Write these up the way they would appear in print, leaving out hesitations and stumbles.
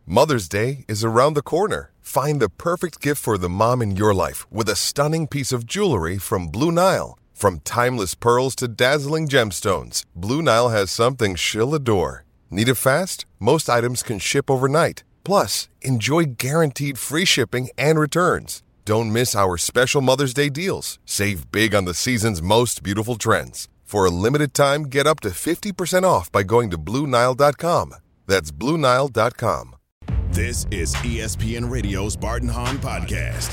Mother's Day is around the corner. Find the perfect gift for the mom in your life with a stunning piece of jewelry from Blue Nile. From timeless pearls to dazzling gemstones, Blue Nile has something she'll adore. Need it fast? Most items can ship overnight. Plus, enjoy guaranteed free shipping and returns. Don't miss our special Mother's Day deals. Save big on the season's most beautiful trends. For a limited time, get up to 50% off by going to BlueNile.com. That's BlueNile.com. This is ESPN Radio's Bart and Hahn Podcast.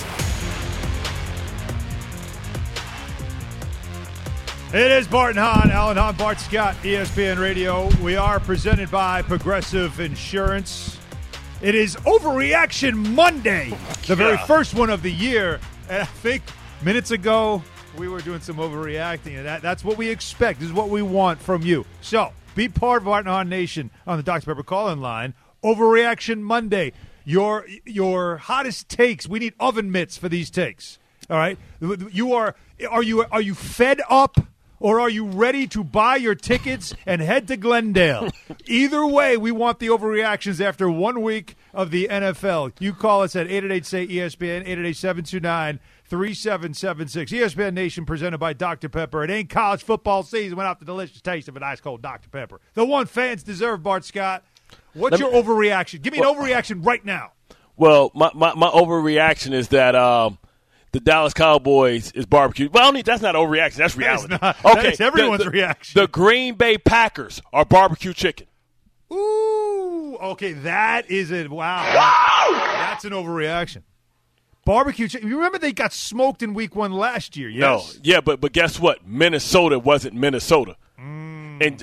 It is Bart and Hahn, Alan Hahn, Bart Scott, ESPN Radio. We are presented by Progressive Insurance. It is Overreaction Monday, the very first one of the year. And I think minutes ago we were doing some overreacting, and that's what we expect. This is what we want from you. So be part of Bart and Hahn Nation on the Dr. Pepper call-in line. Overreaction Monday. Your hottest takes. We need oven mitts for these takes. All right. Are you fed up, or are you ready to buy your tickets and head to Glendale? Either way, we want the overreactions after 1 week of the NFL. You call us at 888-SAY-ESPN, 888-729-3776. ESPN Nation presented by Dr. Pepper. It ain't college football season without the delicious taste of an ice cold Dr. Pepper. The one fans deserve, Bart Scott. What's your overreaction? Give me an overreaction right now. Well, my overreaction is that the Dallas Cowboys is barbecue. Well, that's not overreaction. That's reality. That's everyone's reaction. The Green Bay Packers are barbecue chicken. Ooh, okay, that is it. Wow. That's an overreaction. Barbecue chicken. You remember they got smoked in week 1 last year, yes? No. Yeah, but guess what? Minnesota wasn't Minnesota. And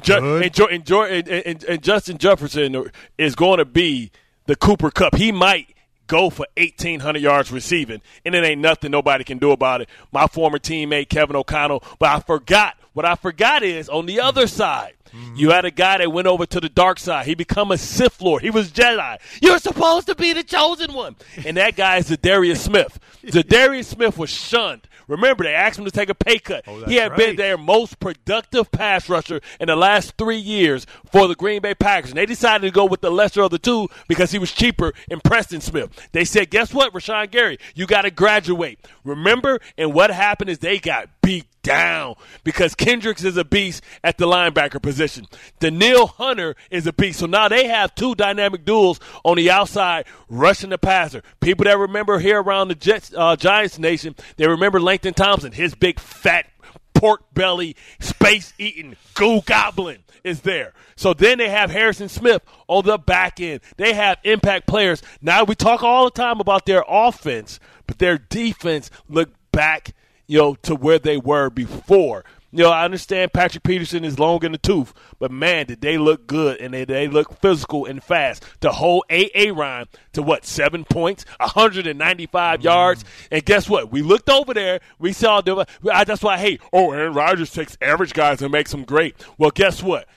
Justin Jefferson is going to be the Cooper Kupp. He might go for 1,800 yards receiving, and it ain't nothing nobody can do about it. My former teammate, Kevin O'Connell. But what I forgot is on the other side, you had a guy that went over to the dark side. He become a Sith Lord. He was Jedi. You're supposed to be the chosen one. And that guy is Zadarius Smith. Zadarius Smith was shunned. Remember, they asked him to take a pay cut. He had been their most productive pass rusher in the last 3 years for the Green Bay Packers. And they decided to go with the lesser of the two because he was cheaper in Preston Smith. They said, guess what, Rashawn Gary? You got to graduate. Remember? And what happened is they got beat down because Kendricks is a beast at the linebacker position. Danielle Hunter is a beast. So now they have two dynamic duels on the outside rushing the passer. People that remember here around the Giants Nation, they remember Langston Thompson, his big fat pork belly, space-eating goo goblin is there. So then they have Harrison Smith on the back end. They have impact players. Now we talk all the time about their offense, but their defense look back to where they were before. I understand Patrick Peterson is long in the tooth, but, man, did they look good, and they look physical and fast to hold Aaron to, 7 points, 195 yards. And guess what? We looked over there. We saw that's why I hate, Aaron Rodgers takes average guys and makes them great. Well, guess what?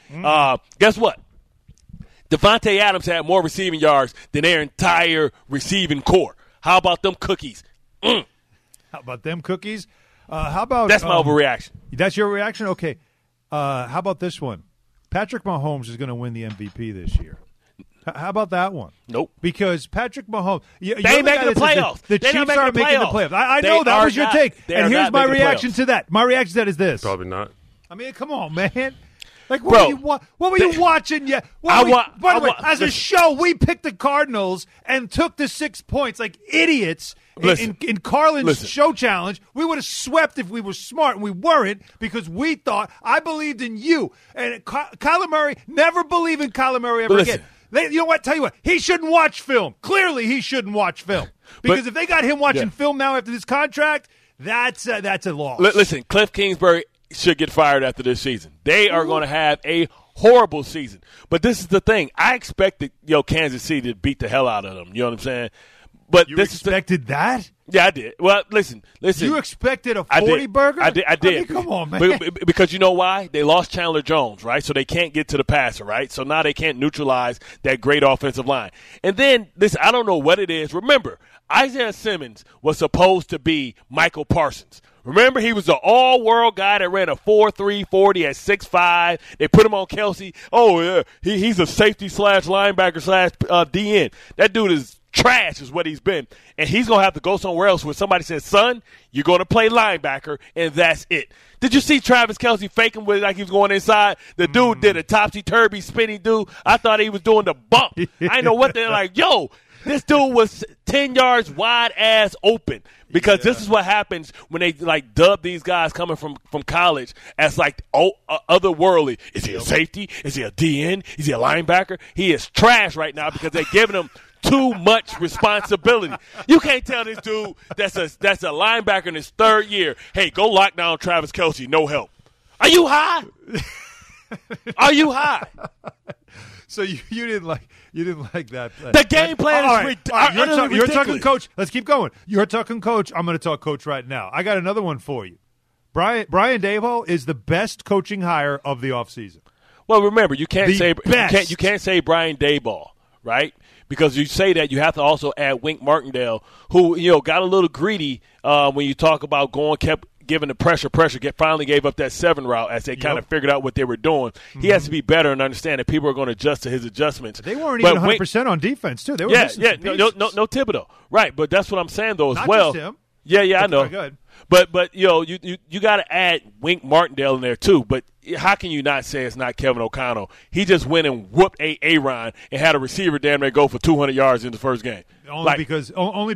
Devontae Adams had more receiving yards than their entire receiving core. How about them cookies? How about them cookies? How about that's my overreaction. That's your reaction? Okay. How about this one? Patrick Mahomes is going to win the MVP this year. How about that one? Nope. Because Patrick Mahomes, they ain't making the playoffs. The Chiefs aren't making the playoffs. I know that was your take. And here's my reaction to that. My reaction to that is this. Probably not. I mean, come on, man. Like, what were you watching? Yeah. By the way, as a show, we picked the Cardinals and took the 6 points like idiots. In Carlin's show challenge, we would have swept if we were smart, and we weren't because we thought I believed in you. And Kyler Murray, never believe in Kyler Murray ever again. You know what? Tell you what, he shouldn't watch film. Clearly, he shouldn't watch film because if they got him watching film now after this contract, that's a loss. Listen, Cliff Kingsbury should get fired after this season. They are going to have a horrible season. But this is the thing. I expected Kansas City to beat the hell out of them. You know what I'm saying? But you this expected that? Yeah, I did. Well, listen. You expected a 40 burger? I did. I mean, come on, man. Because you know why? They lost Chandler Jones, right? So they can't get to the passer, right? So now they can't neutralize that great offensive line. And then, listen, I don't know what it is. Remember, Isaiah Simmons was supposed to be Michael Parsons. Remember, he was an all-world guy that ran a 4.3 40 at 6'5". They put him on Kelsey. Oh, yeah, he's a safety / linebacker / DN. That dude is trash is what he's been. And he's going to have to go somewhere else where somebody says, son, you're going to play linebacker, and that's it. Did you see Travis Kelce faking with it like he was going inside? The dude did a topsy-turvy spinning dude. I thought he was doing the bump. I didn't know what they're like. Yo, this dude was 10 yards wide ass open. Because this is what happens when they like dub these guys coming from college as like otherworldly. Is he a safety? Is he a DN? Is he a linebacker? He is trash right now because they're giving him too much responsibility. You can't tell this dude that's a linebacker in his third year, hey, go lock down Travis Kelce, no help. Are you high? Are you high? So you didn't like that. The game plan is ridiculous. You're talking coach. Let's keep going. You're talking coach. I'm going to talk coach right now. I got another one for you. Brian Daboll is the best coaching hire of the offseason. Well, remember, you can't say Brian Daboll, right? Because you say that, you have to also add Wink Martindale, who got a little greedy when you talk about kept giving the pressure, finally gave up that 7 route as they kind of figured out what they were doing. He has to be better and understand that people are going to adjust to his adjustments. They weren't even 100% on defense, too. They were no Thibodeau. Right, but that's what I'm saying, though, as Not well. Just him. Yeah, I know. Good. But you got to add Wink Martindale in there, too. But how can you not say it's not Kevin O'Connell? He just went and whooped Aaron and had a receiver damn near go for 200 yards in the first game. Only because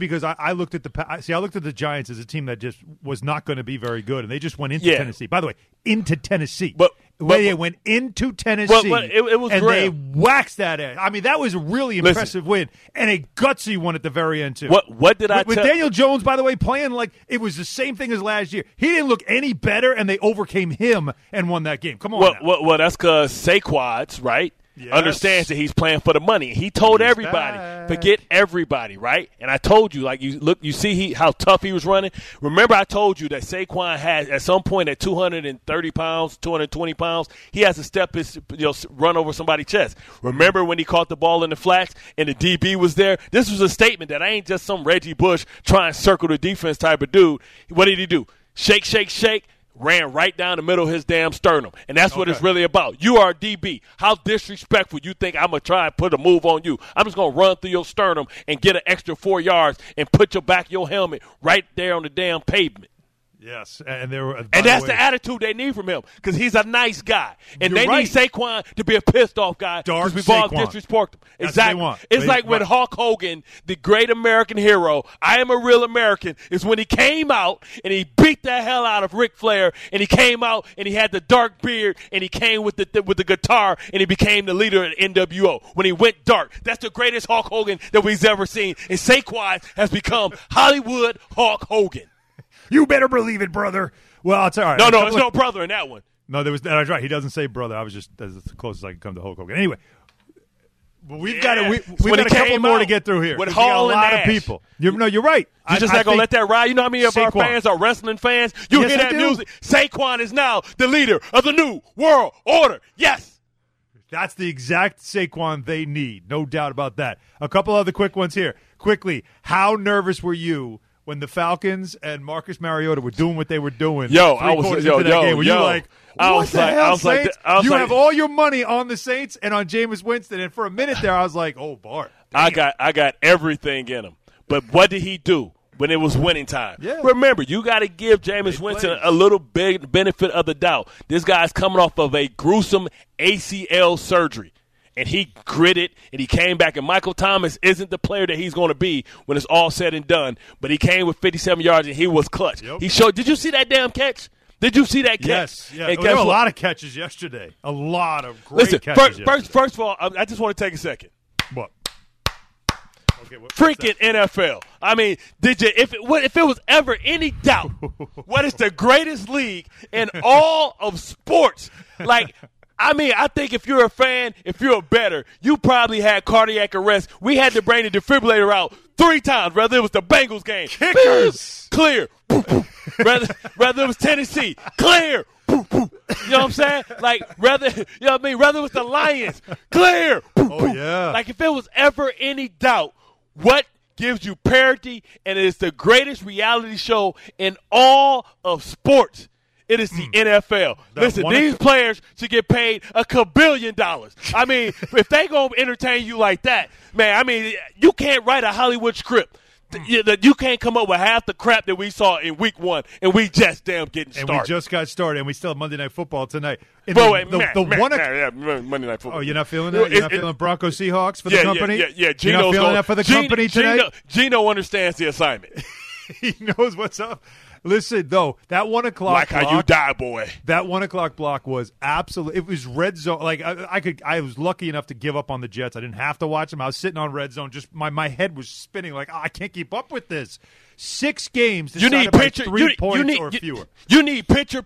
I looked at the Giants as a team that just was not going to be very good, and they just went into Tennessee. By the way, into Tennessee. They went into Tennessee, but it was and grim. They waxed that ass. I mean, that was a really impressive win, and a gutsy one at the very end, too. What did I tell? With Daniel Jones, by the way, playing like it was the same thing as last year. He didn't look any better, and they overcame him and won that game. Come on now. Well, that's because Saquon, right? Yes. Understands that he's playing for the money. He told everybody, forget everybody, right? And I told you, like, you see how tough he was running. Remember, I told you that Saquon had at some point at 230 pounds, 220 pounds, he has to step his, run over somebody's chest. Remember when he caught the ball in the flats and the DB was there? This was a statement that I ain't just some Reggie Bush trying to circle the defense type of dude. What did he do? Shake, shake, shake. Ran right down the middle of his damn sternum. And that's what it's really about. You are a DB. How disrespectful you think I'm going to try and put a move on you. I'm just going to run through your sternum and get an extra 4 yards and put your back of your helmet right there on the damn pavement. Yes, and that's the attitude they need from him because he's a nice guy, and they need Saquon to be a pissed off guy because we've all disrespected him. Exactly. It's like when Hulk Hogan, the great American hero, I am a real American, is when he came out and he beat the hell out of Ric Flair, and he came out and he had the dark beard and he came with the guitar and he became the leader of NWO. When he went dark, that's the greatest Hulk Hogan that we've ever seen, and Saquon has become Hollywood Hulk Hogan. You better believe it, brother. Well, it's all right. No, there's no brother in that one. No, that was right. He doesn't say brother. I was just that's as close as I can come to Hulk Hogan. Anyway, we've got a couple more to get through here. With Hall and a lot of people. You're right. You're just not going to let that ride. You know how many of our fans are wrestling fans? You hear that music? Saquon is now the leader of the new world order. Yes. That's the exact Saquon they need. No doubt about that. A couple other quick ones here. Quickly, how nervous were you when the Falcons and Marcus Mariota were doing what they were doing? I was like, what the hell, Saints? You have all your money on the Saints and on Jameis Winston. And for a minute there, I was like, oh, Bart. I got everything in him. But what did he do when it was winning time? Yeah. Remember, you got to give Jameis Winston a little big benefit of the doubt. This guy's coming off of a gruesome ACL surgery. And he gritted, and he came back. And Michael Thomas isn't the player that he's going to be when it's all said and done. But he came with 57 yards, and he was clutch. Yep. He showed. Did you see that damn catch? Did you see that catch? Yes. Yeah. There were a lot of catches yesterday. A lot of great catches yesterday. First of all, I just want to take a second. What? Okay, freaking NFL. I mean, if it was ever any doubt what is the greatest league in all of sports, like – I mean, I think if you're a fan, if you're a bettor, you probably had cardiac arrest. We had to bring the defibrillator out 3 times. Whether it was the Bengals game, Kickers. Clear. Whether it was Tennessee, clear. You know what I'm saying? Like, whether it was the Lions, clear. Oh, yeah. Like, if there was ever any doubt, what gives you parity, and it is the greatest reality show in all of sports. It is the NFL. Listen, these players should get paid $1 billion. I mean, if they going to entertain you like that, man, I mean, you can't write a Hollywood script. You can't come up with half the crap that we saw in week 1, and we just getting started. And we just got started, and we still have Monday Night Football tonight. Monday Night Football. Oh, you're not feeling that? You're not feeling Broncos Seahawks for the company? Yeah. You're not feeling that for the company tonight? Gino understands the assignment. He knows what's up. Listen, though, that 1 o'clock like block, how you die, boy. That 1 o'clock block was absolutely. It was red zone. Like I was lucky enough to give up on the Jets. I didn't have to watch them. I was sitting on red zone. Just my head was spinning. Like, I can't keep up with this. 6 games decided by 3 points or fewer. You need picture.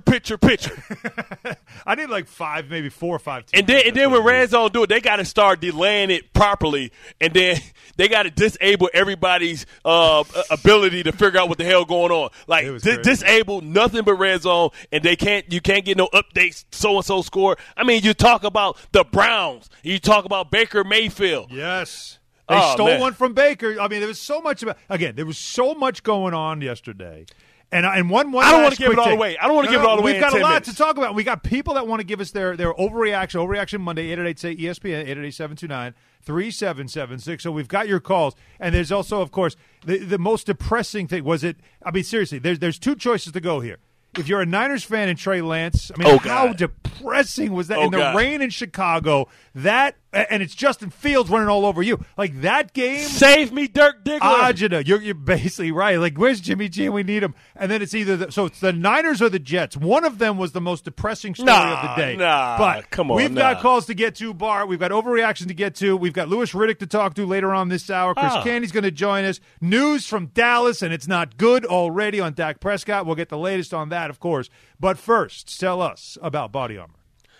I need like 5, maybe 4 or 5 teams. And then when red zone do it, they got to start delaying it properly, and then they got to disable everybody's ability to figure out what the hell going on. Like, disable nothing but red zone, and you can't get no updates. So and so score. I mean, you talk about the Browns, you talk about Baker Mayfield. Yes. They stole one from Baker. I mean, there was so much going on yesterday. And one I don't want to give it all away. We've got a lot to talk about. We got people that want to give us their overreaction Monday, 888-SAY, 888-729-3776. So we've got your calls. And there's also, of course, the most depressing thing was it. I mean, seriously, there's 2 choices to go here. If you're a Niners fan and Trey Lance, I mean, how depressing was that in the rain in Chicago? And it's Justin Fields running all over you. Like, that game. Save me, Dirk Diggler. Ajita, you're basically right. Like, where's Jimmy G? We need him. And then it's either it's the Niners or the Jets. One of them was the most depressing story of the day. But come on. We've got calls to get to, Bart. We've got overreaction to get to. We've got Louis Riddick to talk to later on this hour. Chris Candy's going to join us. News from Dallas, and it's not good already on Dak Prescott. We'll get the latest on that, of course. But first, tell us about Body Armor.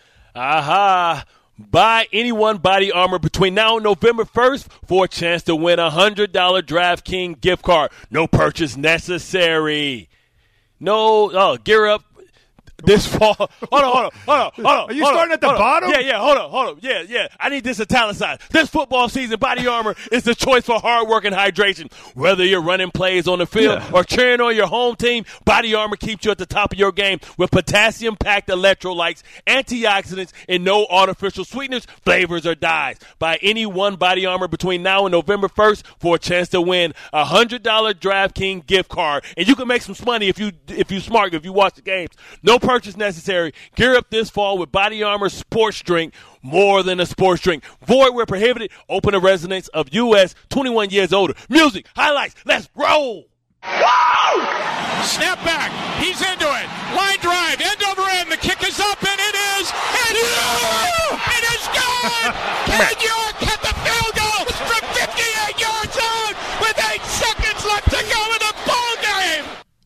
Buy anyone Body Armor between now and November 1st for a chance to win a $100 DraftKings gift card. No purchase necessary. Gear up this fall. Hold on. Are you starting at the bottom? Yeah, hold on. Yeah. I need this italicized. This football season, Body Armor is the choice for hard work and hydration. Whether you're running plays on the field or cheering on your home team, Body Armor keeps you at the top of your game with potassium-packed electrolytes, antioxidants, and no artificial sweeteners, flavors, or dyes. Buy any one Body Armor between now and November 1st for a chance to win a $100 DraftKings gift card. And you can make some money if you smart, if you watch the games. No purchase necessary. Gear up this fall with Body Armor Sports Drink. More than a sports drink. Void where prohibited. Open to residents of U.S. 21 years older. Music, highlights. Let's roll. Whoa! Snap back. He's into it. Line drive. End over end. The kick is up, and it is. It is good. Ken York hit the field goal from 58 yards out with 8 seconds left to go in the ball game.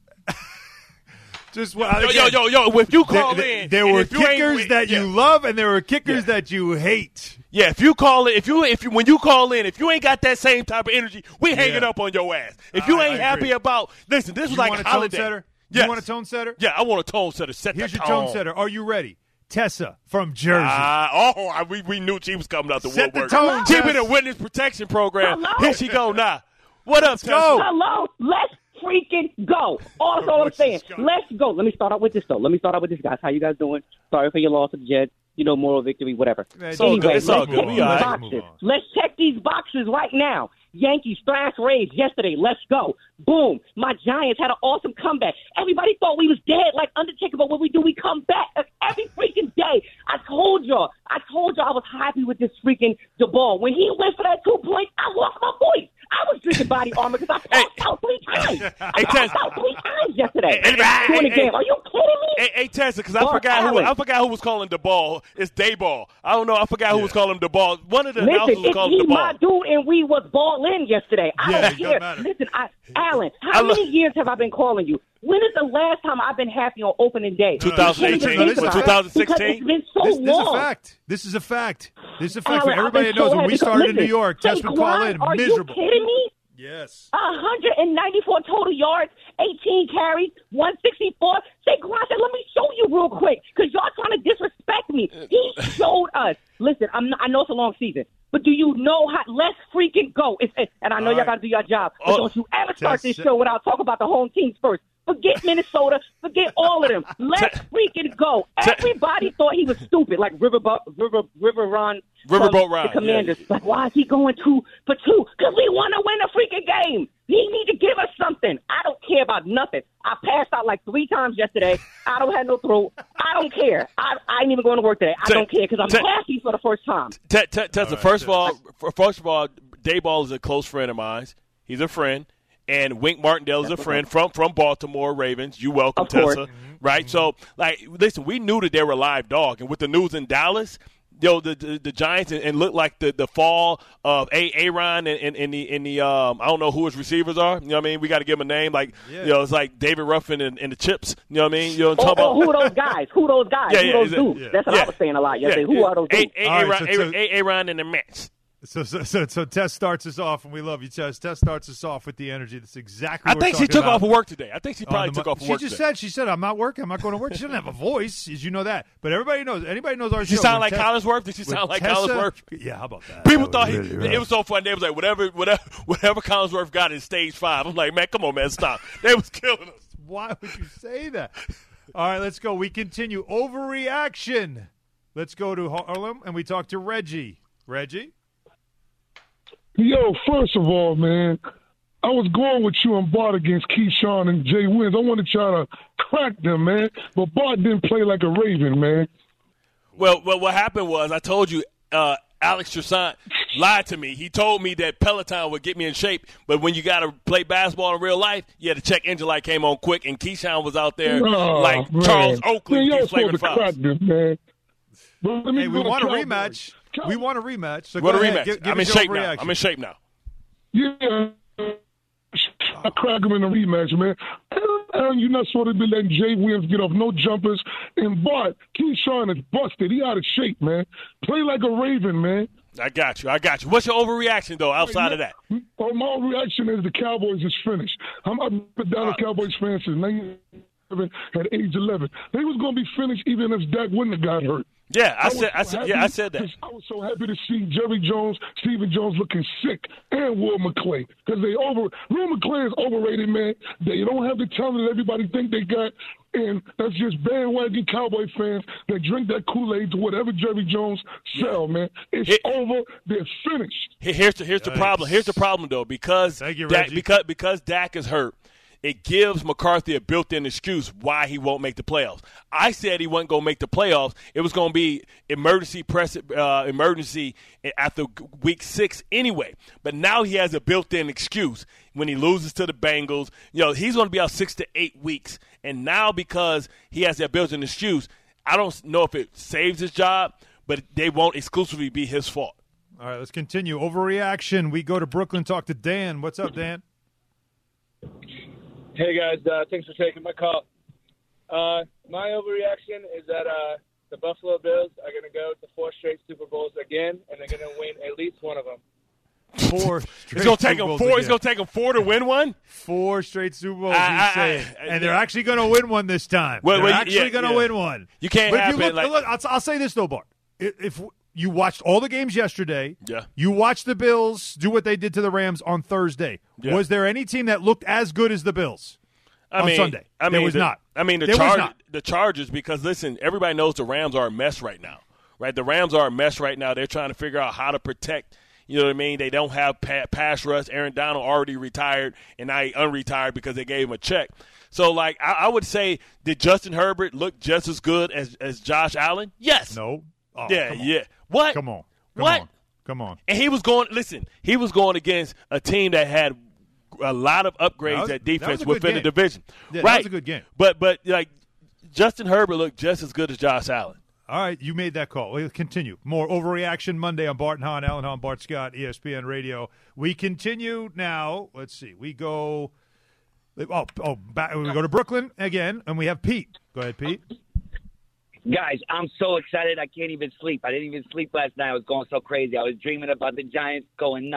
If you call in, there were kickers that you love, and there were kickers that you hate. Yeah, if you call in, when you call in, if you ain't got that same type of energy, we hanging up on your ass. If you ain't happy about, listen, this was like a holiday. Tone setter? Yes. You want a tone setter? Yeah, I want a tone setter. Here's your tone setter. Are you ready? Tessa from Jersey. We knew she was coming out the Set woodwork. The tone, she been in a witness protection program. Hello? Here she go now. What up, Tessa? Hello. Let's freaking go. That's all I'm saying. Let's go. Let me start out with this, guys. How you guys doing? Sorry for your loss of the Jets. Moral victory, whatever. It's all good. Let's check these boxes right now. Yankees thrash Rays yesterday. Let's go. Boom. My Giants had an awesome comeback. Everybody thought we was dead like Undertaker, but what we do, we come back. That's every freaking day. I told y'all I was happy with this freaking DeBall. When he went for that 2 points, I lost my voice. I was drinking Body Armor because I passed out 3 times. I passed out 3 times yesterday during the game. Are you kidding me? Hey, Tessa, because I forgot who was calling the ball. It's Dayball. I don't know. I forgot who was calling the ball. One of the announcers was calling the ball. He's my dude, and we was ball in yesterday. I don't care. Listen, Alan, how many years have I been calling you? When is the last time I've been happy on opening day? 2018. 2016. It's been so long. This is a fact. Alan, for everybody that knows. When we started in New York, Tess would call in miserable. Are you kidding me? Yes. 194 total yards, 18 carries, 164. Saquon said, let me show you real quick, because y'all trying to disrespect me. He showed us. Listen, I know it's a long season, but do you know how? Let's freaking go. And I know y'all got to do your job, but don't you ever start this show without talking about the home teams first. Forget Minnesota. Forget all of them. Let's freaking go. Everybody thought he was stupid, like Riverboat Ron. The Commanders. Yeah. Like, why is he going 2 for 2? Because we want to win a freaking game. He need to give us something. I don't care about nothing. I passed out like 3 times yesterday. I don't have no throat. I don't care. I ain't even going to work today. I don't care because I'm happy for the first time. Tessa, first of all, Dayball is a close friend of mine. He's a friend. And Wink Martindale is a friend from Baltimore Ravens. You welcome, Tessa. Right? So, listen, we knew that they were a live dog. And with the news in Dallas, the Giants and looked like the fall of Aaron and the I don't know who his receivers are. You know what I mean? We got to give them a name. It's like David Ruffin and the Chips. You know what I mean? Who are those guys? Who those dudes? Yeah. That's what I was saying a lot yesterday. Who are those dudes? Aaron and the Mets. So Tess starts us off, and we love you, Tess. Tess starts us off with the energy. That's exactly what I think she took off of work today. I think she probably took off of work today. She said, I'm not working. I'm not going to work. She doesn't have a voice, as you know that. But anybody knows our show. She sound like Collinsworth? Did she sound like Collinsworth? Yeah, how about that? People thought it was so funny. They was like, whatever Collinsworth got in stage 5. I'm like, man, come on, man, stop. They was killing us. Why would you say that? All right, let's go. We continue. Overreaction. Let's go to Harlem, and we talk to Reggie. Reggie? Yo, first of all, man, I was going with you on Bart against Keyshawn and Jay Wins. I want to try to crack them, man. But Bart didn't play like a Raven, man. Well, what happened was I told you Alex Trusant lied to me. He told me that Peloton would get me in shape, but when you got to play basketball in real life, yeah, the check engine light came on quick, and Keyshawn was out there like man. Charles Oakley. Man, supposed to crack them, man. Hey, we want a rematch. We want a rematch. So what go a ahead. rematch. Give I'm in shape now. I'm in shape now. Yeah. I crack him in a rematch, man. And you're not supposed to be letting Jay Williams get off no jumpers. And Bart, Keyshawn is busted. He out of shape, man. Play like a Raven, man. I got you. What's your overreaction, though, outside of that? Oh, my overreaction is the Cowboys is finished. I'm a Dallas Cowboys fan since 1997 at age 11. They was going to be finished even if Dak wouldn't have got hurt. Yeah, I said that. I was so happy to see Jerry Jones, Stephen Jones looking sick, and Will McClay. Because Will McClay is overrated, man. They don't have the talent that everybody think they got. And that's just bandwagon Cowboy fans that drink that Kool-Aid to whatever Jerry Jones sell, man. It's over. They're finished. Here's the problem. Here's the problem, though. Because Dak is hurt, it gives McCarthy a built-in excuse why he won't make the playoffs. I said he wasn't going to make the playoffs. It was going to be emergency after week 6 anyway. But now he has a built-in excuse when he loses to the Bengals. He's going to be out 6 to 8 weeks. And now because he has that built-in excuse, I don't know if it saves his job, but they won't exclusively be his fault. All right, let's continue. Overreaction. We go to Brooklyn, talk to Dan. What's up, Dan? Hey, guys. Thanks for taking my call. My overreaction is that the Buffalo Bills are going to go to 4 straight Super Bowls again, and they're going to win at least one of them. 4 straight It's going to take them 4. It's going to take them 4 to win one? 4 straight Super Bowls, and they're actually going to win one this time. They're actually going to win one. You can't have it. Look, I'll say this, though, Bart. If you watched all the games yesterday, yeah. You watched the Bills do what they did to the Rams on Thursday. Yeah. Was there any team that looked as good as the Bills on Sunday? There was not. The Chargers, because, listen, everybody knows the Rams are a mess right now. Right? The Rams are a mess right now. They're trying to figure out how to protect. You know what I mean? They don't have pass rush. Aaron Donald already retired, and now he unretired because they gave him a check. So, I would say, did Justin Herbert look just as good as Josh Allen? Yes. No. Oh, yeah. What? Come on. And he was going against a team that had a lot of upgrades at defense within the division. Yeah, right. That was a good game. But Justin Herbert looked just as good as Josh Allen. All right, you made that call. We'll continue. More Overreaction Monday on Bart and Hahn, Alan Hahn, Bart Scott, ESPN Radio. We continue now. Let's see. We go back, we go to Brooklyn again, and we have Pete. Go ahead, Pete. Guys, I'm so excited I can't even sleep. I didn't even sleep last night. I was going so crazy. I was dreaming about the Giants going nuts.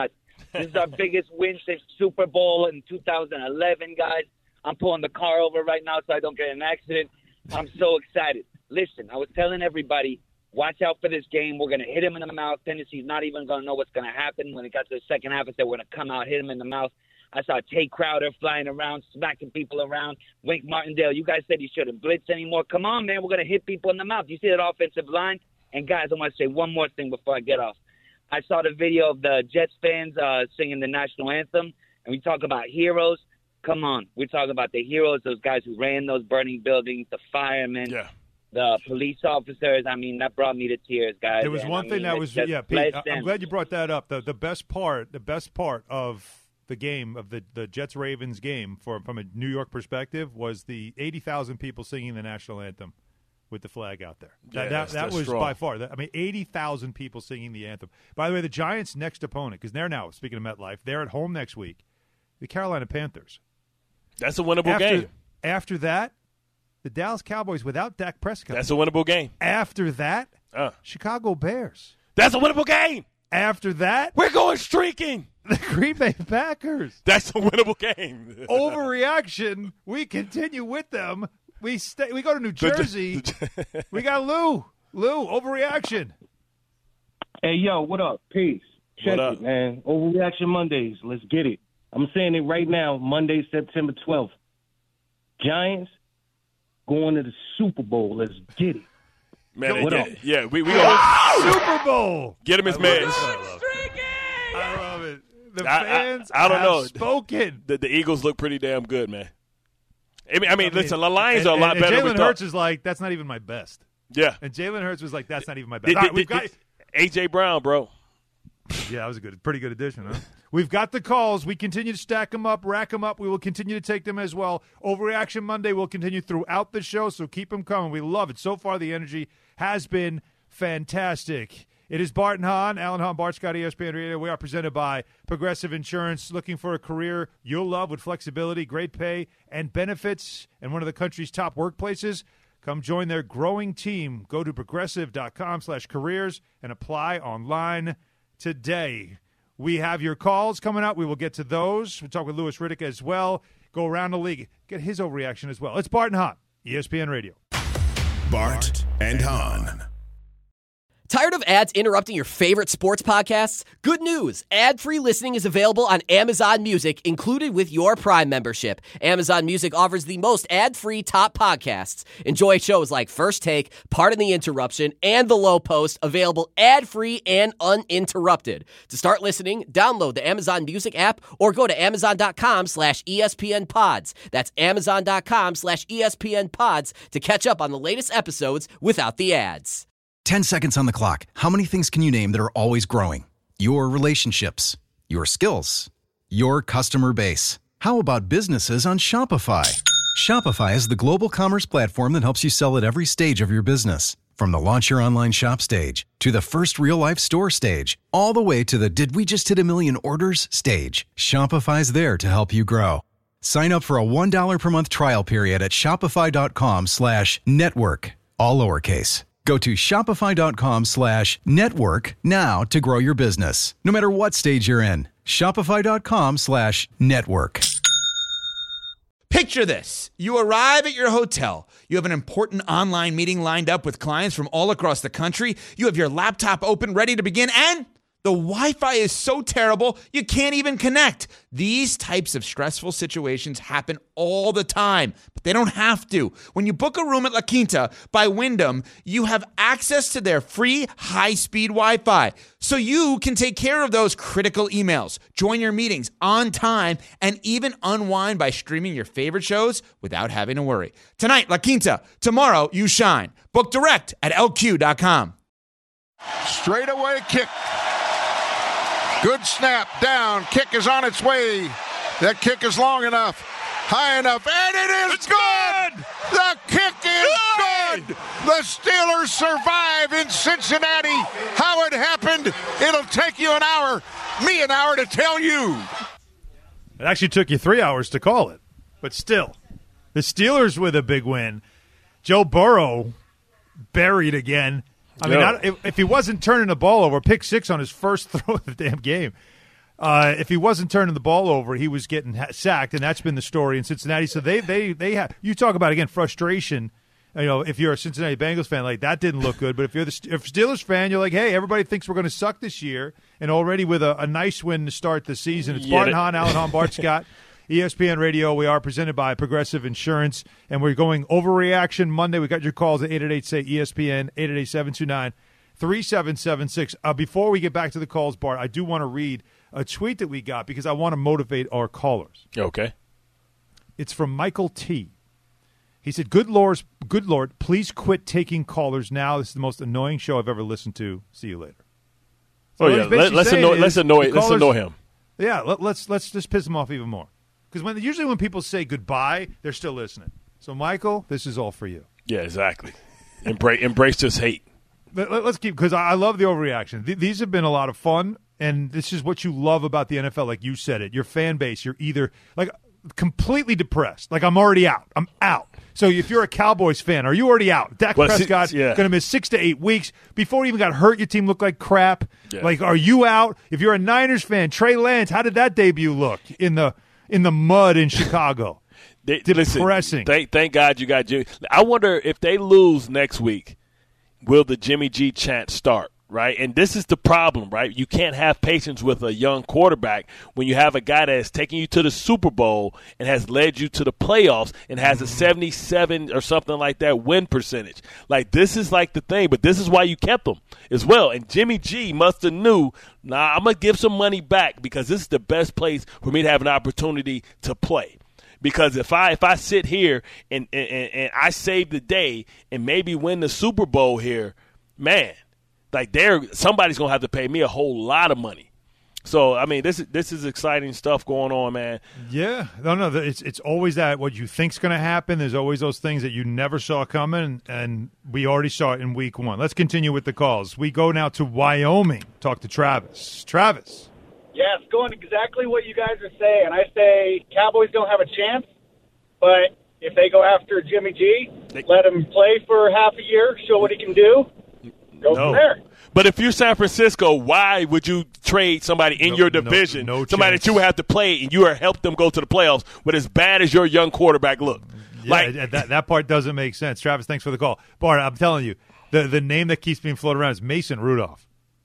This is our biggest win since Super Bowl in 2011, guys. I'm pulling the car over right now so I don't get in an accident. I'm so excited. Listen, I was telling everybody, watch out for this game. We're going to hit him in the mouth. Tennessee's not even going to know what's going to happen. When it got to the second half, I said we're going to come out, hit him in the mouth. I saw Tay Crowder flying around, smacking people around. Wink Martindale, you guys said he shouldn't blitz anymore. Come on, man. We're going to hit people in the mouth. You see that offensive line? And, guys, I want to say one more thing before I get off. I saw the video of the Jets fans singing the national anthem, and we talk about heroes. Come on. We're talking about the heroes, those guys who ran those burning buildings, the firemen, the police officers. I mean, that brought me to tears, guys. There was one thing that was, Pete, I'm glad you brought that up. The best part of the game, of the Jets-Ravens game, from a New York perspective, was the 80,000 people singing the national anthem with the flag out there. That was strong. By far. 80,000 people singing the anthem. By the way, the Giants' next opponent, because they're now, speaking of MetLife, they're at home next week, the Carolina Panthers. That's a winnable game. After that, the Dallas Cowboys without Dak Prescott. That's a winnable game. After that, Chicago Bears. That's a winnable game. After that, we're going streaking. The Green Bay Packers. That's a winnable game. Overreaction. We continue with them. We go to New Jersey. We got Lou. Overreaction. Hey, yo, what up? Peace. Check it, man. Overreaction Mondays. Let's get it. I'm saying it right now, Monday, September 12th. Giants going to the Super Bowl. Let's get it. Man, what up? Yeah, we go Super Bowl. Get him his meds. I love it. The fans I don't know. Spoken. The Eagles look pretty damn good, man. I mean, listen, the Lions are a lot better. Jalen Hurts is like, that's not even my best. Yeah. And Jalen Hurts was like, that's not even my best. All right, we've got A.J. Brown, bro. Yeah, that was pretty good addition, huh? We've got the calls. We continue to stack them up, rack them up. We will continue to take them as well. Overreaction Monday will continue throughout the show, so keep them coming. We love it. So far, the energy has been fantastic. It is Bart and Hahn, Alan Hahn, Bart Scott, ESPN Radio. We are presented by Progressive Insurance. Looking for a career you'll love with flexibility, great pay, and benefits, and one of the country's top workplaces? Come join their growing team. Go to progressive.com/careers and apply online today. We have your calls coming up. We will get to those. We'll talk with Louis Riddick as well. Go around the league. Get his overreaction as well. It's Bart and Hahn, ESPN Radio. Bart and Hahn. Tired of ads interrupting your favorite sports podcasts? Good news! Ad-free listening is available on Amazon Music, included with your Prime membership. Amazon Music offers the most ad-free top podcasts. Enjoy shows like First Take, Pardon the Interruption, and The Low Post, available ad-free and uninterrupted. To start listening, download the Amazon Music app or go to Amazon.com/ESPN Pods. That's Amazon.com/ESPN Pods to catch up on the latest episodes without the ads. 10 seconds on the clock. How many things can you name that are always growing? Your relationships, your skills, your customer base. How about businesses on Shopify? Shopify is the global commerce platform that helps you sell at every stage of your business. From the launch your online shop stage, to the first real-life store stage, all the way to the did we just hit a million orders stage. Shopify's there to help you grow. Sign up for a $1 per month trial period at shopify.com/network, all lowercase. Go to shopify.com/network now to grow your business, no matter what stage you're in. Shopify.com/network. Picture this. You arrive at your hotel. You have an important online meeting lined up with clients from all across the country. You have your laptop open, ready to begin, and the Wi-Fi is so terrible, you can't even connect. These types of stressful situations happen all the time, but they don't have to. When you book a room at La Quinta by Wyndham, you have access to their free high-speed Wi-Fi, so you can take care of those critical emails, join your meetings on time, and even unwind by streaming your favorite shows without having to worry. Tonight, La Quinta. Tomorrow, you shine. Book direct at LQ.com. Straightaway kick. Good snap, down, kick is on its way. That kick is long enough, high enough, and it is good! The kick is good! The Steelers survive in Cincinnati. How it happened, it'll take you an hour to tell you. It actually took you 3 hours to call it, but still. The Steelers with a big win. Joe Burrow buried again. I mean, if he wasn't turning the ball over, pick six on his first throw of the damn game. If he wasn't turning the ball over, he was getting sacked, and that's been the story in Cincinnati. So they have – you talk about, again, frustration. You know, if you're a Cincinnati Bengals fan, like, that didn't look good. But if you're the Steelers fan, you're like, hey, everybody thinks we're going to suck this year, and already with a nice win to start the season. It's Bart and Hahn, Alan Hahn, Bart Scott, ESPN Radio. We are presented by Progressive Insurance, and we're going Overreaction Monday. We got your calls at 888-SAY-ESPN, 888-729-3776. Before we get back to the calls, Bart, I do want to read a tweet that we got because I want to motivate our callers. Okay. It's from Michael T. He said, Good Lord, please quit taking callers now. This is the most annoying show I've ever listened to. See you later. So let's annoy him. Yeah, let's just piss him off even more. Because usually when people say goodbye, they're still listening. So, Michael, this is all for you. Yeah, exactly. Embrace this hate. Let's keep, because I love the overreaction. These have been a lot of fun, and this is what you love about the NFL. Like you said it, your fan base, you're either like completely depressed, like I'm already out. I'm out. So if you're a Cowboys fan, are you already out? Dak Prescott's going to miss 6 to 8 weeks. Before he even got hurt, your team looked like crap. Yeah. Like, are you out? If you're a Niners fan, Trey Lance, how did that debut look in the mud in Chicago? Depressing. Thank God you got Jimmy. I wonder if they lose next week, will the Jimmy G chant start? Right, and this is the problem, right? You can't have patience with a young quarterback when you have a guy that has taken you to the Super Bowl and has led you to the playoffs and has a 77 or something like that win percentage. Like, this is like the thing, but this is why you kept him as well. And Jimmy G must have knew, I'm going to give some money back because this is the best place for me to have an opportunity to play. Because if I sit here and I save the day and maybe win the Super Bowl here, man, like somebody's gonna have to pay me a whole lot of money. So I mean, this is exciting stuff going on, man. Yeah, no, it's always that what you think's gonna happen. There's always those things that you never saw coming, and we already saw it in week 1. Let's continue with the calls. We go now to Wyoming. Talk to Travis. Travis. Yes, going exactly what you guys are saying. I say Cowboys don't have a chance, but if they go after Jimmy G, let him play for half a year, show what he can do. Go from there. But if you're San Francisco, why would you trade somebody in your division, somebody that you would have to play, and you would help them go to the playoffs with as bad as your young quarterback look? Yeah, that part doesn't make sense. Travis, thanks for the call. Bart, I'm telling you, the name that keeps being floated around is Mason Rudolph.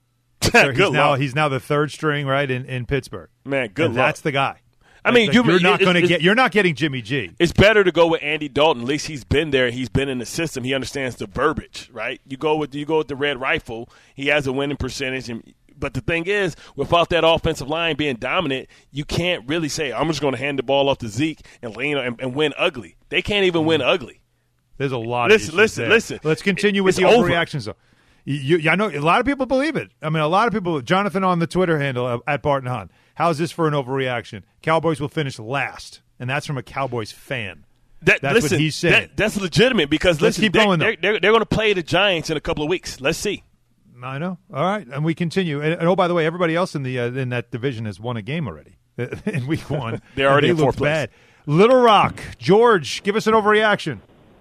He's now the third string, right, in Pittsburgh. Man, good luck. That's the guy. I mean, you're not getting Jimmy G. It's better to go with Andy Dalton. At least he's been there. He's been in the system. He understands the verbiage, right? You go with the Red Rifle. He has a winning percentage. But the thing is, without that offensive line being dominant, you can't really say, I'm just going to hand the ball off to Zeke and win ugly. They can't even win ugly. There's a lot of issues there. Listen. Let's continue with the overreactions, though. I know a lot of people believe it. I mean, a lot of people. Jonathan on the Twitter handle at Bart and Hahn. How's this for an overreaction? Cowboys will finish last, and that's from a Cowboys fan. That's what he's saying. That's legitimate because let's keep going. They're going to play the Giants in a couple of weeks. Let's see. I know. All right, and we continue. And oh, by the way, everybody else in that division has won a game already in week 1. They're already in fourth place. Bad. Little Rock, George, give us an overreaction.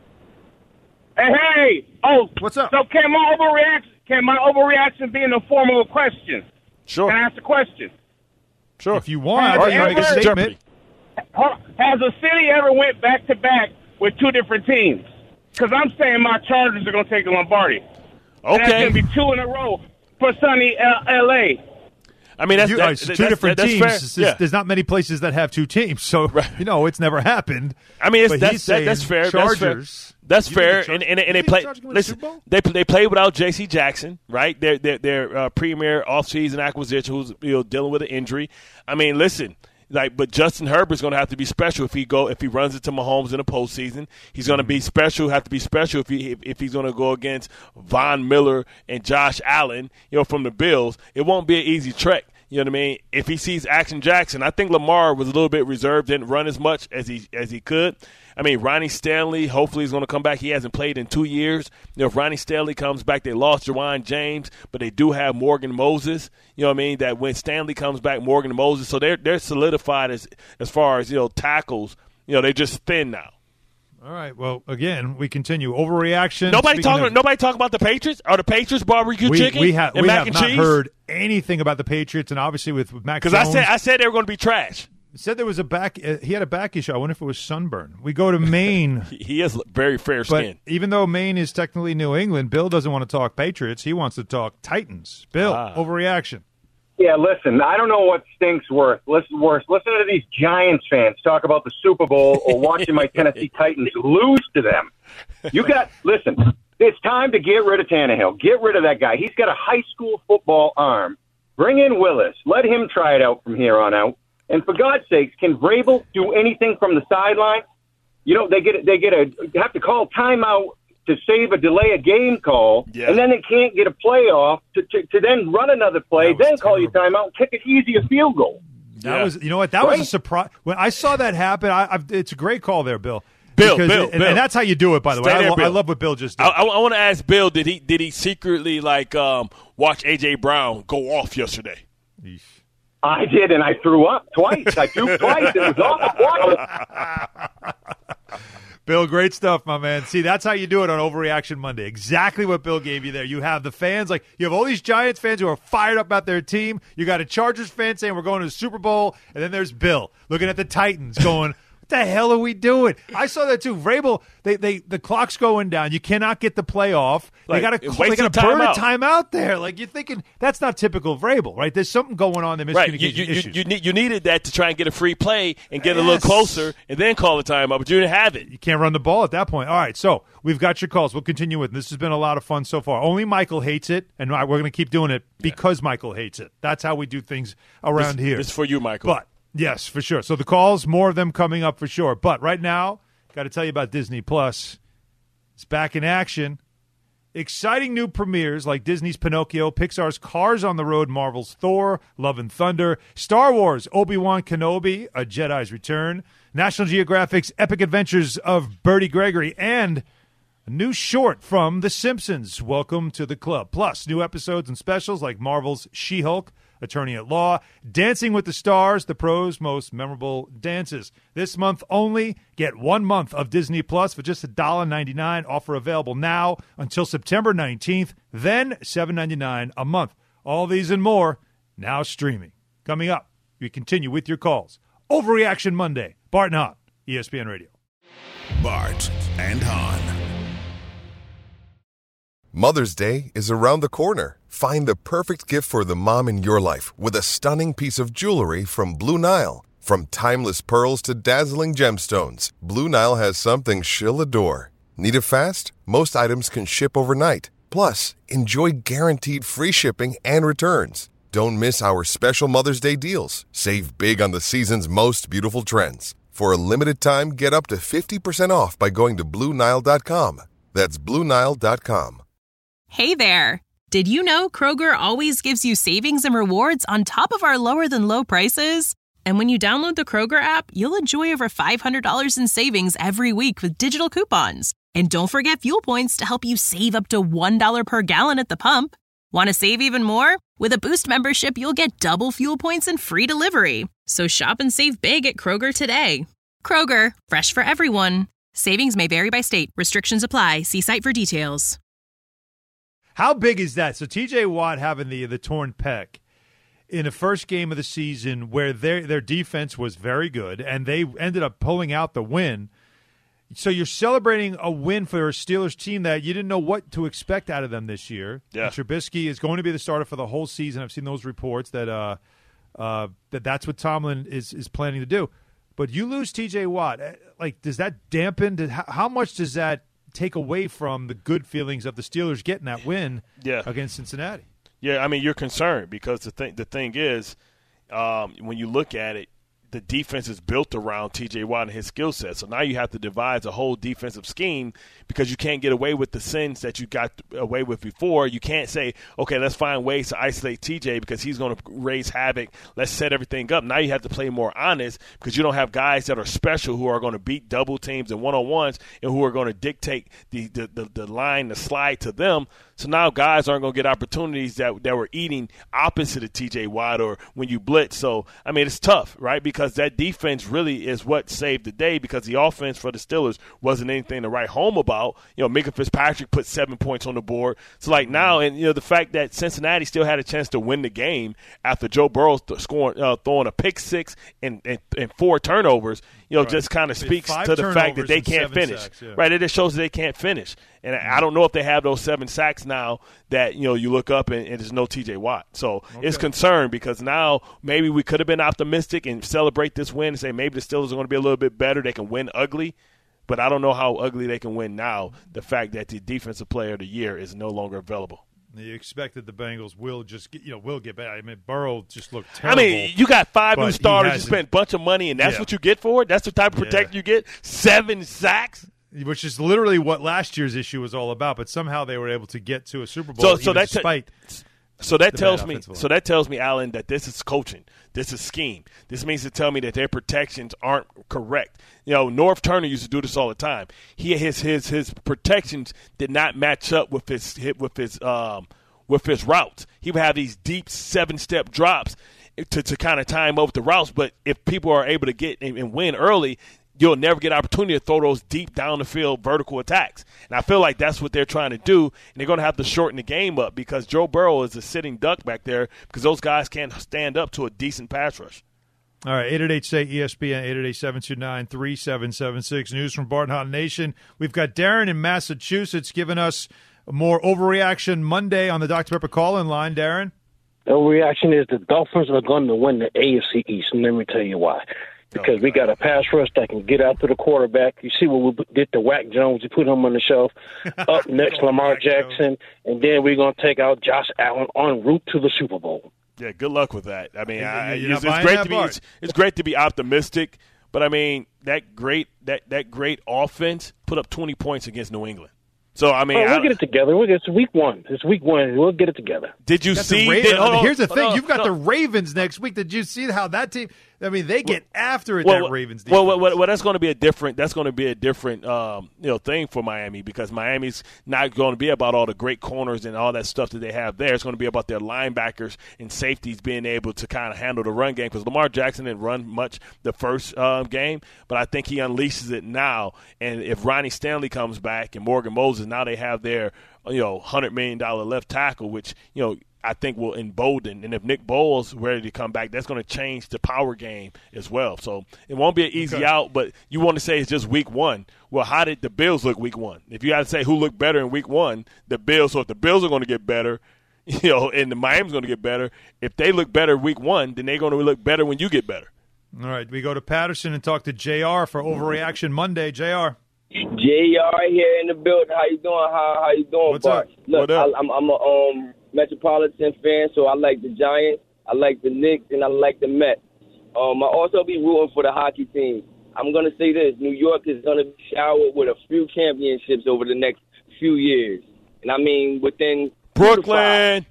Hey! Oh, what's up? So can my overreaction be in the form of a question? Sure. Can I ask a question? Sure. If you want, I can make a statement. Has a city ever went back-to-back with 2 different teams? Because I'm saying my Chargers are going to take the Lombardi. Okay. And that's going to be 2 in a row for sunny L.A. I mean, that's 2 different teams. Fair. There's not many places that have 2 teams, so it's never happened. I mean, that's fair. Chargers. That's fair. And they play. Listen, they play without J.C. Jackson, right? Their premier offseason acquisition, who's dealing with an injury. I mean, listen. But Justin Herbert's going to have to be special if he runs into Mahomes in the postseason. He's going to be special. Have to be special if he's going to go against Von Miller and Josh Allen, from the Bills. It won't be an easy trek. You know what I mean? If he sees Action Jackson, I think Lamar was a little bit reserved, didn't run as much as he could. I mean, Ronnie Stanley, hopefully, is going to come back. He hasn't played in 2 years. If Ronnie Stanley comes back, they lost Jawan James, but they do have Morgan Moses. You know what I mean? That when Stanley comes back, Morgan Moses. So they're solidified as far as, tackles. They're just thin now. All right. Well, again, we continue. Overreaction. Nobody talking about the Patriots? Are the Patriots barbecue chicken we have mac and not cheese? Heard anything about the Patriots, and obviously with Mac Jones. Because I said they were going to be trash. Said there was he had a back issue. I wonder if it was sunburn. We go to Maine. He has very fair skin. But even though Maine is technically New England, Bill doesn't want to talk Patriots. He wants to talk Titans. Bill, overreaction. Yeah, listen, I don't know what stinks worse. Listen to these Giants fans talk about the Super Bowl or watching my Tennessee Titans lose to them. Listen, it's time to get rid of Tannehill. Get rid of that guy. He's got a high school football arm. Bring in Willis. Let him try it out from here on out. And for God's sakes, can Vrabel do anything from the sideline? You know, they have to call timeout to save a delay a game call, and then they can't get a playoff to then run another play, then call you timeout, and kick an easier field goal. That was, you know what? That was a surprise. When I saw that happen, it's a great call there, Bill. Bill, and that's how you do it, by the way. I love what Bill just did. I want to ask Bill, did he secretly watch A.J. Brown go off yesterday? I did, and I threw up twice. I threw twice. It was awful. Bill, great stuff, my man. See, that's how you do it on Overreaction Monday. Exactly what Bill gave you there. You have the fans, you have all these Giants fans who are fired up about their team. You got a Chargers fan saying we're going to the Super Bowl, and then there's Bill looking at the Titans going, what the hell are we doing? I saw that too. Vrabel, the clock's going down. You cannot get the playoff. They got to burn a timeout there. You're thinking that's not typical of Vrabel, right? There's something going on. There, miscommunication issues. You needed that to try and get a free play and get a little closer, and then call the timeout. But you didn't have it. You can't run the ball at that point. All right, so we've got your calls. We'll continue with this. Has been a lot of fun so far. Only Michael hates it, and we're going to keep doing it because Michael hates it. That's how we do things around here. It's for you, Michael. But yes, for sure. So the calls, more of them coming up for sure. But right now, got to tell you about Disney Plus. It's back in action. Exciting new premieres like Disney's Pinocchio, Pixar's Cars on the Road, Marvel's Thor, Love and Thunder, Star Wars, Obi-Wan Kenobi, A Jedi's Return, National Geographic's Epic Adventures of Bertie Gregory, and a new short from The Simpsons. Welcome to the club. Plus, new episodes and specials like Marvel's She-Hulk, Attorney at Law, Dancing with the Stars, the pros' most memorable dances. This month only, get 1 month of Disney Plus for just $1.99. Offer available now until September 19th, then $7.99 a month. All these and more, now streaming. Coming up, we continue with your calls. Overreaction Monday. Bart and Hahn, ESPN Radio. Bart and Hahn. Mother's Day is around the corner. Find the perfect gift for the mom in your life with a stunning piece of jewelry from Blue Nile. From timeless pearls to dazzling gemstones, Blue Nile has something she'll adore. Need it fast? Most items can ship overnight. Plus, enjoy guaranteed free shipping and returns. Don't miss our special Mother's Day deals. Save big on the season's most beautiful trends. For a limited time, get up to 50% off by going to BlueNile.com. That's BlueNile.com. Hey there. Did you know Kroger always gives you savings and rewards on top of our lower-than-low prices? And when you download the Kroger app, you'll enjoy over $500 in savings every week with digital coupons. And don't forget fuel points to help you save up to $1 per gallon at the pump. Want to save even more? With a Boost membership, you'll get double fuel points and free delivery. So shop and save big at Kroger today. Kroger, fresh for everyone. Savings may vary by state. Restrictions apply. See site for details. How big is that? So T.J. Watt having the torn pec in the first game of the season where their defense was very good, and they ended up pulling out the win. So you're celebrating a win for a Steelers team that you didn't know what to expect out of them this year. Yeah. And Trubisky is going to be the starter for the whole season. I've seen those reports that that's what Tomlin is planning to do. But you lose T.J. Watt. Does that dampen? How much does that take away from the good feelings of the Steelers getting that win against Cincinnati? Yeah, I mean, you're concerned because the thing is, when you look at it, the defense is built around T.J. Watt and his skill set. So now you have to devise a whole defensive scheme because you can't get away with the sins that you got away with before. You can't say, okay, let's find ways to isolate T.J. because he's going to raise havoc. Let's set everything up. Now you have to play more honest because you don't have guys that are special who are going to beat double teams and one-on-ones and who are going to dictate the line, the slide to them. So now guys aren't going to get opportunities that were eating opposite of T.J. Watt or when you blitz. So, I mean, it's tough, right, because that defense really is what saved the day because the offense for the Steelers wasn't anything to write home about. Minkah Fitzpatrick put 7 points on the board. So, like now, and, the fact that Cincinnati still had a chance to win the game after Joe Burrow throwing a pick six and 4 turnovers, right. Just kind of speaks to the fact that they can't finish. Sacks, yeah. Right, it just shows that they can't finish. And I don't know if they have those 7 sacks now that, you look up and there's no T.J. Watt. So it's concerned because now maybe we could have been optimistic and celebrate this win and say maybe the Steelers are going to be a little bit better. They can win ugly. But I don't know how ugly they can win now, the fact that the Defensive Player of the Year is no longer available. You expect that the Bengals will just get better. I mean, Burrow just looked terrible. I mean, you got 5 new starters. You spent a bunch of money, and that's what you get for it? That's the type of protection you get? 7 sacks? Which is literally what last year's issue was all about, but somehow they were able to get to a Super Bowl despite So that tells me, Alan, that this is coaching. This is scheme. This means to tell me that their protections aren't correct. Norv Turner used to do this all the time. His protections did not match up with his routes. He would have these deep 7-step drops to kind of time over the routes. But if people are able to get and win early, you'll never get an opportunity to throw those deep down the field vertical attacks. And I feel like that's what they're trying to do, and they're going to have to shorten the game up because Joe Burrow is a sitting duck back there because those guys can't stand up to a decent pass rush. All right, 888-SAY-ESPN, 888-729-3776. News from Bart Hahn Nation. We've got Darren in Massachusetts giving us more Overreaction Monday on the Dr. Pepper call-in line. Darren? The overreaction is the Dolphins are going to win the AFC East, and let me tell you why. Because we got a pass rush that can get out to the quarterback. You see what we did to Wack Jones. We put him on the shelf. Up next, Lamar Jackson. And then we're going to take out Josh Allen en route to the Super Bowl. Yeah, good luck with that. I mean, it's great to be optimistic, but I mean that great offense put up 20 points against New England. So I mean, we'll get it together. It's week one. We'll get it together. Did you see? Here's the thing: you've got the Ravens next week. Did you see how that team? I mean, they get after it. That Ravens defense. Well, that's going to be a different. That's going to be a different, thing for Miami because Miami's not going to be about all the great corners and all that stuff that they have there. It's going to be about their linebackers and safeties being able to kind of handle the run game because Lamar Jackson didn't run much the first game, but I think he unleashes it now. And if Ronnie Stanley comes back and Morgan Moses, now they have their $100 million left tackle, which I think will embolden. And if Nick Boles is ready to come back, that's going to change the power game as well. So it won't be an easy out, but you want to say it's just week one. Well, how did the Bills look week one? If you got to say who looked better in week one, the Bills. So if the Bills are going to get better, and the Miami's going to get better, if they look better week one, then they're going to look better when you get better. All right, we go to Patterson and talk to JR for Overreaction Monday. JR. JR here in the building. How you doing? How you doing, What's up? Look, I'm a Metropolitan fan, so I like the Giants, I like the Knicks, and I like the Mets. I also be rooting for the hockey team. I'm going to say this. New York is going to be showered with a few championships over the next few years. And I mean, within Brooklyn,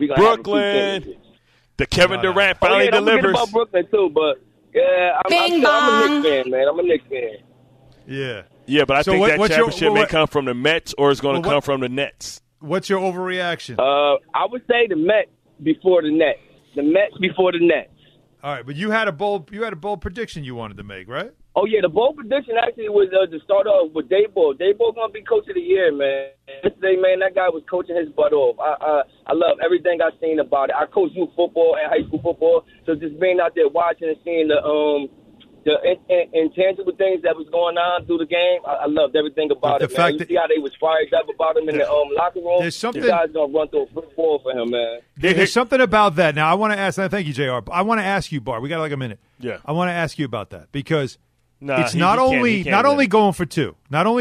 the Kevin Durant finally delivered. About Brooklyn, too, but yeah, I'm a Knicks fan, man. I'm a Knicks fan. Yeah. Yeah, but I think that championship may come from the Mets or it's going to come from the Nets. What's your overreaction? I would say the Mets before the Nets. The Mets before the Nets. All right, but you had a bold prediction you wanted to make, right? Oh yeah, the bold prediction actually was to start off with Daboll. Daboll gonna be coach of the year, man. Yesterday, man, that guy was coaching his butt off. I love everything I've seen about it. I coach youth football and high school football, so just being out there watching and seeing the intangible things that was going on through the game, I loved everything about it, man. You see how they was fired up about him in the locker room? There's something. You guys going to run through a brick wall for him, man. There's something about that. Now, I want to ask, thank you, JR. I want to ask you, Bart, we got like a minute. Yeah. I want to ask you about that because it's not only going for two,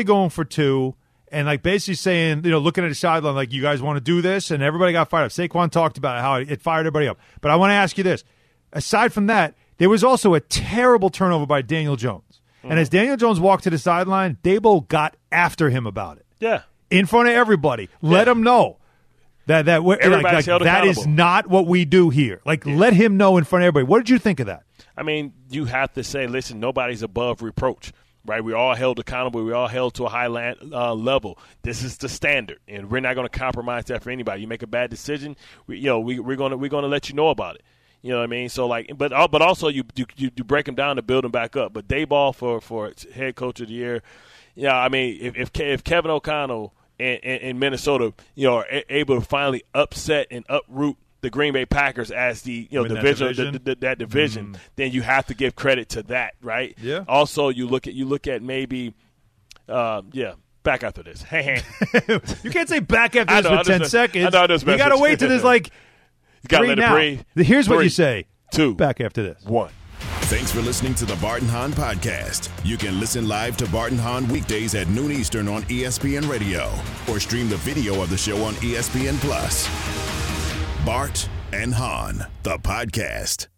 and like basically saying, looking at the sideline, like, you guys want to do this, and everybody got fired up. Saquon talked about how it fired everybody up. But I want to ask you this. Aside from that, there was also a terrible turnover by Daniel Jones. And as Daniel Jones walked to the sideline, Daboll got after him about it. Yeah. In front of everybody. Let him know that is not what we do here. Let him know in front of everybody. What did you think of that? I mean, you have to say, listen, nobody's above reproach. right? We're all held accountable. We're all held to a high level. This is the standard, and we're not going to compromise that for anybody. You make a bad decision, we're going to let you know about it. You know what I mean? So but also you break them down to build them back up. But Daboll for head coach of the year, yeah. I mean, if Kevin O'Connell in Minnesota, are able to finally upset and uproot the Green Bay Packers as the that division, then you have to give credit to that, right? Yeah. Also, you look at maybe, back after this. You can't say back after this for 10 seconds. I know you got to wait till there's like. You got to let it breathe. Here's what you say. 2. Back after this. 1. Thanks for listening to the Bart and Hahn Podcast. You can listen live to Bart and Hahn weekdays at noon Eastern on ESPN Radio or stream the video of the show on ESPN+. Bart and Hahn, the podcast.